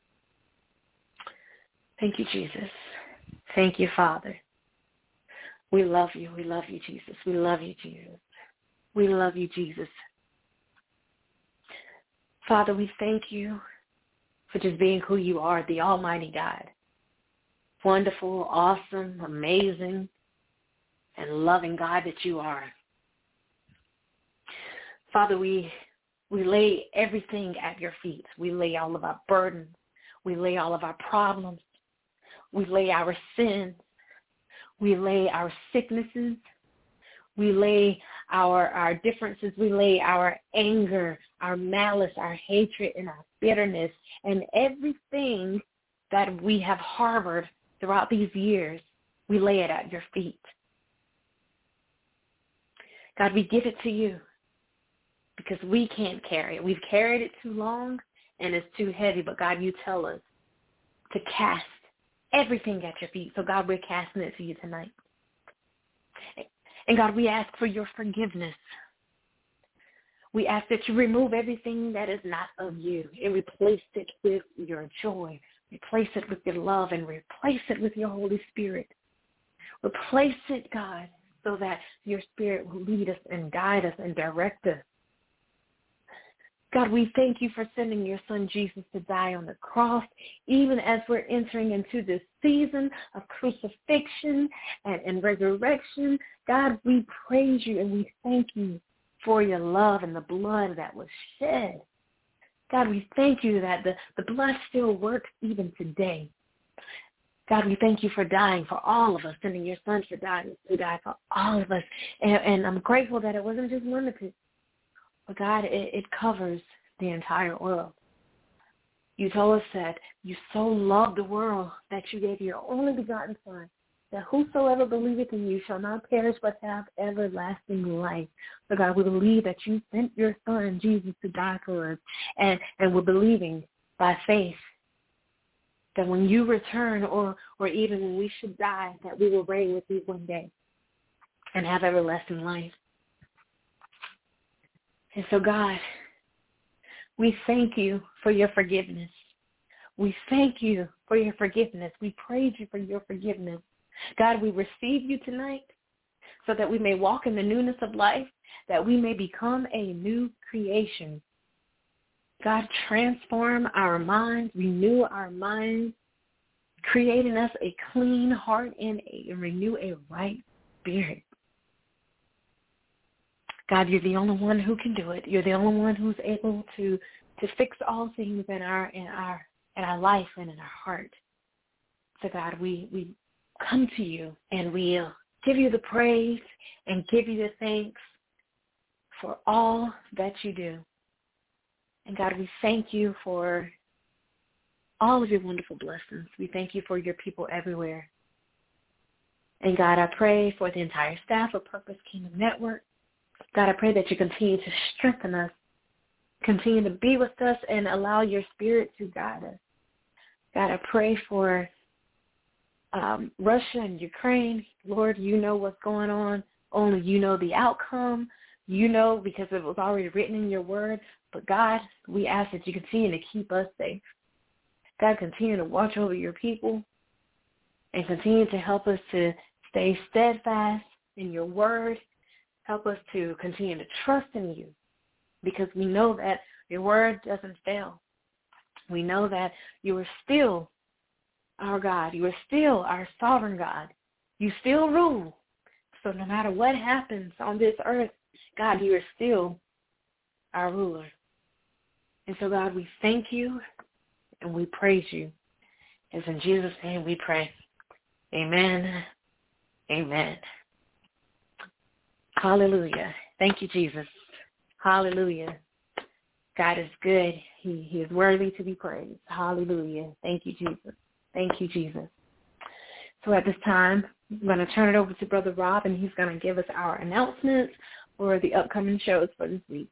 Speaker 2: Thank you, Jesus. Thank you, Father. We love you. We love you, Jesus. We love you, Jesus. We love you, Jesus. Father, we thank you for just being who you are, the Almighty God. Wonderful, awesome, amazing, and loving God that you are. Father, we we lay everything at your feet. We lay all of our burdens. We lay all of our problems. We lay our sins. We lay our sicknesses. We lay our, our differences. We lay our anger, our malice, our hatred, and our bitterness, and everything that we have harbored throughout these years. We lay it at your feet. God, we give it to you because we can't carry it. We've carried it too long, and it's too heavy. But, God, you tell us to cast everything at your feet. So, God, we're casting it to you tonight. And, God, we ask for your forgiveness. We ask that you remove everything that is not of you and replace it with your joy. Replace it with your love and replace it with your Holy Spirit. Replace it, God, so that your Spirit will lead us and guide us and direct us. God, we thank you for sending your son Jesus to die on the cross, even as we're entering into this season of crucifixion and, and resurrection. God, we praise you and we thank you for your love and the blood that was shed. God, we thank you that the, the blood still works even today. God, we thank you for dying for all of us, sending your son to die, to die for all of us. And, and I'm grateful that it wasn't just limited. But God, it, it covers the entire world. You told us that you so loved the world that you gave your only begotten Son, that whosoever believeth in you shall not perish but have everlasting life. So God, we believe that you sent your Son, Jesus, to die for us. And, and we're believing by faith that when you return or, or even when we should die, that we will reign with you one day and have everlasting life. And so, God, we thank you for your forgiveness. We thank you for your forgiveness. We praise you for your forgiveness. God, we receive you tonight so that we may walk in the newness of life, that we may become a new creation. God, transform our minds, renew our minds, create in us a clean heart and, a, and renew a right spirit. God, you're the only one who can do it. You're the only one who's able to, to fix all things in our in our in our life and in our heart. So God, we, we come to you and we give you the praise and give you the thanks for all that you do. And God, we thank you for all of your wonderful blessings. We thank you for your people everywhere. And God, I pray for the entire staff of Purpose Kingdom Network. God, I pray that you continue to strengthen us, continue to be with us, and allow your spirit to guide us. God, I pray for um, Russia and Ukraine. Lord, you know what's going on. Only you know the outcome. You know because it was already written in your word. But God, we ask that you continue to keep us safe. God, continue to watch over your people and continue to help us to stay steadfast in your word. Help us to continue to trust in you because we know that your word doesn't fail. We know that you are still our God. You are still our sovereign God. You still rule. So no matter what happens on this earth, God, you are still our ruler. And so, God, we thank you and we praise you. It's in Jesus' name we pray. Amen. Amen. Hallelujah. Thank you, Jesus. Hallelujah. God is good. He, he is worthy to be praised. Hallelujah. Thank you, Jesus. Thank you, Jesus. So at this time, I'm going to turn it over to Brother Rob, and he's going to give us our announcements for the upcoming shows for this week.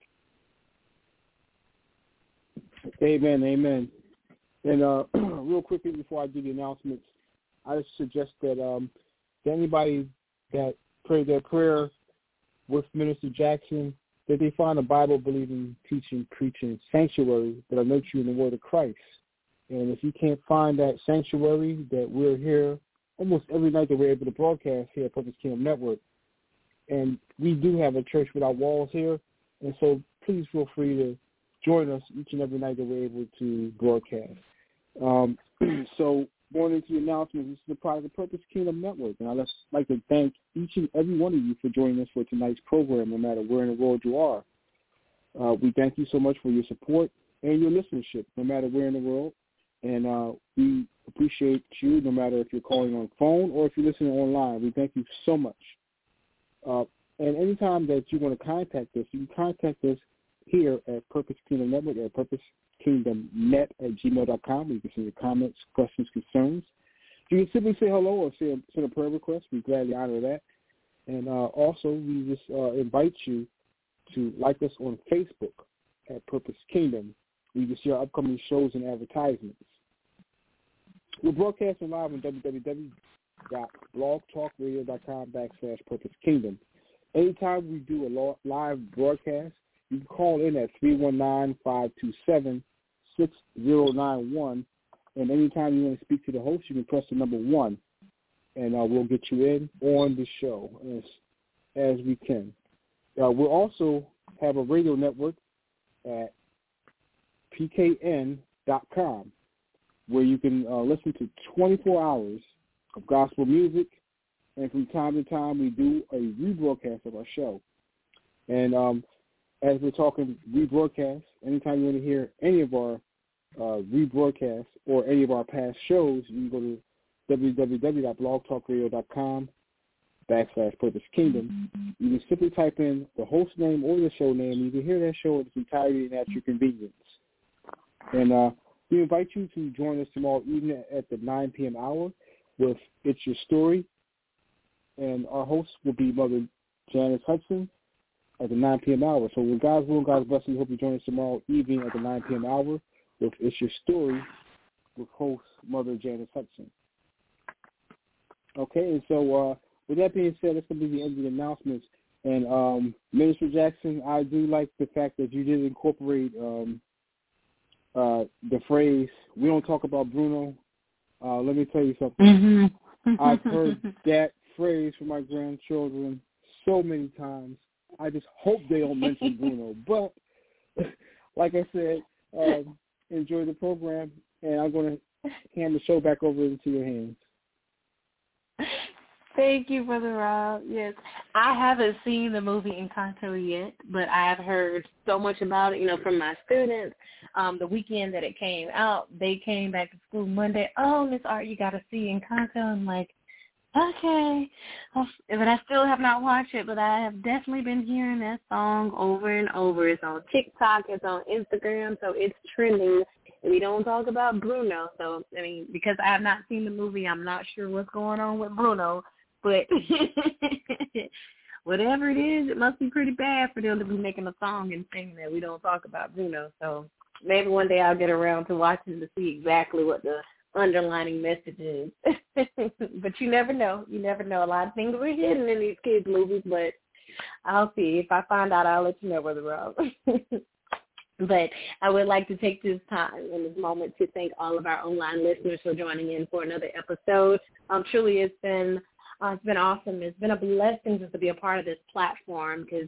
Speaker 3: Amen, amen. And uh, real quickly before I do the announcements, I just suggest that um, to anybody that prayed their prayer with Minister Jackson, that they find a Bible-believing, teaching, preaching sanctuary that will nurture you in the word of Christ. And if you can't find that sanctuary, that we're here almost every night that we're able to broadcast here at Purpose Kingdom Network. And we do have a church without walls here, and so please feel free to join us each and every night that we're able to broadcast. Um, so going into the announcements, this is the product of Purpose Kingdom Network, and I'd just like to thank each and every one of you for joining us for tonight's program, no matter where in the world you are. Uh, we thank you so much for your support and your listenership, no matter where in the world, and uh, we appreciate you no matter if you're calling on phone or if you're listening online. We thank you so much. Uh, and anytime that you want to contact us, you can contact us here at Purpose Kingdom Network at Purpose Kingdom Net at gmail dot com. You can send your comments, questions, concerns. You can simply say hello or say, send a prayer request. We gladly honor that. And uh, also, we just uh, invite you to like us on Facebook at Purpose Kingdom. We can see our upcoming shows and advertisements. We're broadcasting live on w w w dot blog talk radio dot com backslash Purpose Kingdom. Anytime we do a live broadcast, you can call in at three one nine, five two seven, six zero nine one, and anytime you want to speak to the host, you can press the number one, and uh, we'll get you in on the show as, as we can. Uh, we'll also have a radio network at p k n dot com where you can uh, listen to twenty-four hours of gospel music, and from time to time we do a rebroadcast of our show. And um, as we're talking rebroadcast, anytime you want to hear any of our uh, rebroadcasts or any of our past shows, you can go to w w w dot blog talk radio dot com backslash Purpose Kingdom. You can simply type in the host name or the show name. You can hear that show in its entirety and at your convenience. And uh, we invite you to join us tomorrow evening at the nine p.m. hour with It's Your Story. And our host will be Mother Janice Hudson at the nine p.m. hour. So with God's will and God's blessing, we hope you join us tomorrow evening at the nine p.m. hour with It's Your Story with host Mother Janice Hudson. Okay, and so uh, with that being said, that's going to be the end of the announcements. And um, Minister Jackson, I do like the fact that you did incorporate um, uh, the phrase, we don't talk about Bruno. Uh, let me tell you something.
Speaker 2: Mm-hmm.
Speaker 3: I've heard that phrase from my grandchildren so many times. I just hope they don't mention Bruno. But like I said, um, enjoy the program, and I'm going to hand the show back over into your hands.
Speaker 2: Thank you, Brother Rob. Yes, I haven't seen the movie Encanto yet, but I have heard so much about it, you know, from my students. Um, the weekend that it came out, they came back to school Monday. Oh, Miss Art, you got to see Encanto. I'm like, Okay. Well, but I still have not watched it, but I have definitely been hearing that song over and over. It's on TikTok. It's on Instagram, so it's trending. We don't talk about Bruno. So, I mean, because I have not seen the movie, I'm not sure what's going on with Bruno. But whatever it is, it must be pretty bad for them to be making a song and saying that we don't talk about Bruno. So maybe one day I'll get around to watching to see exactly what the underlining messages. But you never know. You never know. A lot of things are hidden in these kids' movies, but I'll see. If I find out, I'll let you know whether wrong. But I would like to take this time and this moment to thank all of our online listeners for joining in for another episode. Um, truly, it's been uh, it's been awesome. It's been a blessing just to be a part of this platform because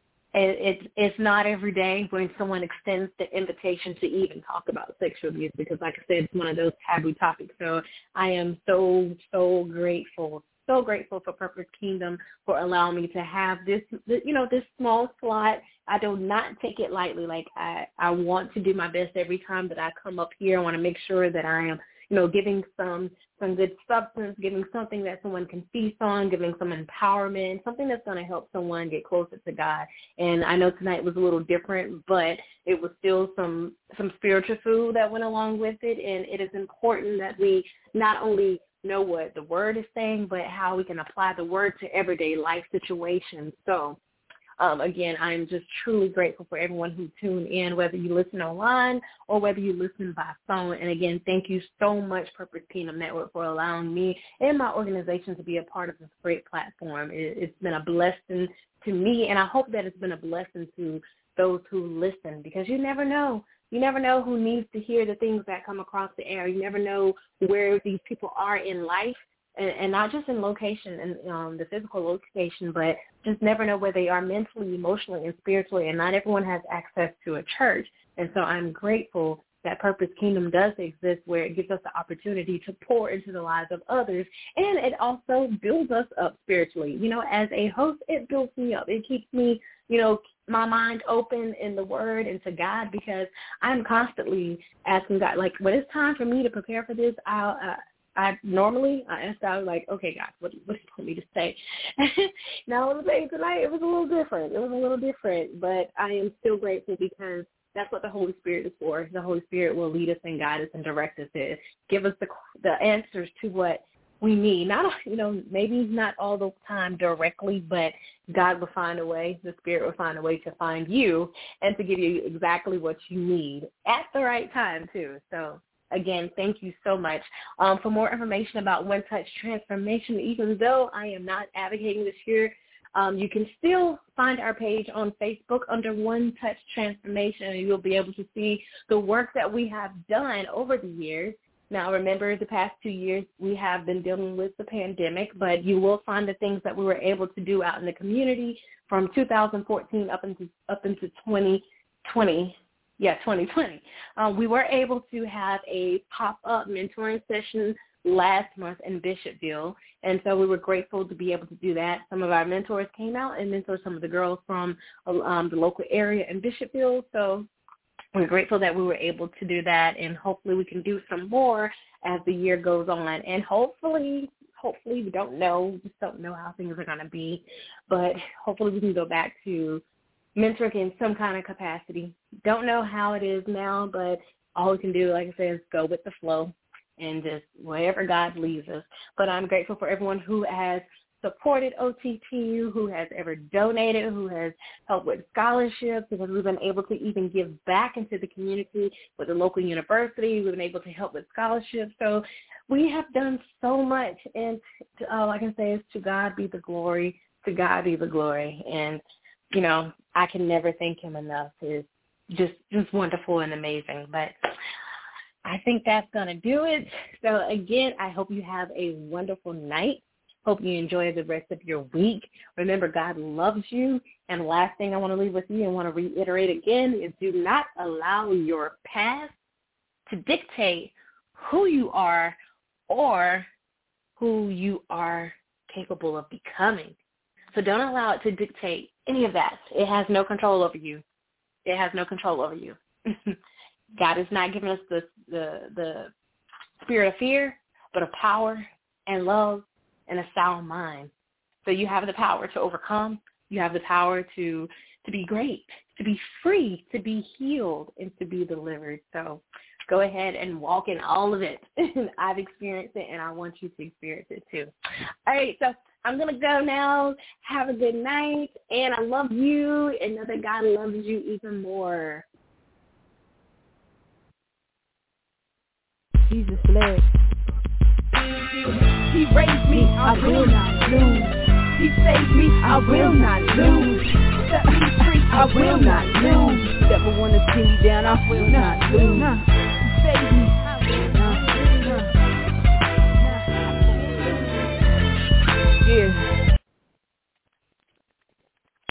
Speaker 2: It, it, it's not every day when someone extends the invitation to even talk about sexual abuse because, like I said, it's one of those taboo topics. So I am so, so grateful, so grateful for Purpose Kingdom for allowing me to have this, you know, this small slot. I do not take it lightly. Like, I, I want to do my best every time that I come up here. I want to make sure that I am, you know, giving some some good substance, giving something that someone can feast on, giving some empowerment, something that's going to help someone get closer to God. And I know tonight was a little different, but it was still some some spiritual food that went along with it. And it is important that we not only know what the word is saying, but how we can apply the word to everyday life situations. So, Um, again, I'm just truly grateful for everyone who tuned in, whether you listen online or whether you listen by phone. And, again, thank you so much, Purpose Kingdom Network, for allowing me and my organization to be a part of this great platform. It, it's been a blessing to me, and I hope that it's been a blessing to those who listen because you never know. You never know who needs to hear the things that come across the air. You never know where these people are in life. And, and not just in location and um, the physical location, but just never know where they are mentally, emotionally, and spiritually. And not everyone has access to a church. And so I'm grateful that Purpose Kingdom does exist where it gives us the opportunity to pour into the lives of others. And it also builds us up spiritually. You know, as a host, it builds me up. It keeps me, you know, my mind open in the word and to God because I'm constantly asking God, like, when it's time for me to prepare for this, I'll uh, I normally, I asked God, like, okay, God, what, what do you want me to say? Now, the day tonight, it was a little different. It was a little different, but I am still grateful because that's what the Holy Spirit is for. The Holy Spirit will lead us and guide us and direct us to give us the the answers to what we need. Not, you know, maybe not all the time directly, but God will find a way. The Spirit will find a way to find you and to give you exactly what you need at the right time, too. So, again, thank you so much. Um, for more information about One Touch Transformation, even though I am not advocating this here, um, you can still find our page on Facebook under One Touch Transformation, and you'll be able to see the work that we have done over the years. Now, remember, the past two years we have been dealing with the pandemic, but you will find the things that we were able to do out in the community from two thousand fourteen up into up into twenty twenty. Yeah, twenty twenty. Um, we were able to have a pop-up mentoring session last month in Bishopville, and so we were grateful to be able to do that. Some of our mentors came out and mentored some of the girls from um, the local area in Bishopville, so we're grateful that we were able to do that, and hopefully we can do some more as the year goes on, and hopefully, hopefully we don't know, we just don't know how things are going to be, but hopefully we can go back to mentoring in some kind of capacity. Don't know how it is now, but all we can do, like I said, is go with the flow and just wherever God leads us. But I'm grateful for everyone who has supported O T T U, who has ever donated, who has helped with scholarships, because we've been able to even give back into the community with the local university. We've been able to help with scholarships. So we have done so much, and to, all I can say is to God be the glory, to God be the glory. And you know, I can never thank him enough. It's just, just wonderful and amazing. But I think that's going to do it. So, again, I hope you have a wonderful night. Hope you enjoy the rest of your week. Remember, God loves you. And the last thing I want to leave with you and want to reiterate again is do not allow your past to dictate who you are or who you are capable of becoming. So don't allow it to dictate any of that. It has no control over you. It has no control over you. God has not given us the, the the spirit of fear, but of power and love and a sound mind. So you have the power to overcome. You have the power to to be great, to be free, to be healed, and to be delivered. So go ahead and walk in all of it. I've experienced it, and I want you to experience it too. All right, so I'm going to go now. Have a good night, and I love you, and know that God loves you even more.
Speaker 1: Jesus bled. He raised me, I will not lose. He saved me, I will not lose. Set me free, I will not lose. Never wanna see me down, I will not lose.